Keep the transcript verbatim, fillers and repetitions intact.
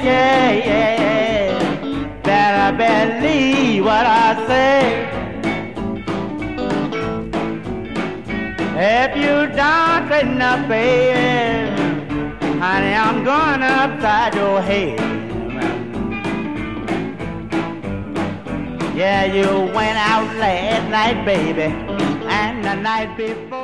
yeah, yeah. Better believe what I say. If you don't enough, baby, honey, I'm going upside your head. Yeah, you went out last night, baby, and the night before.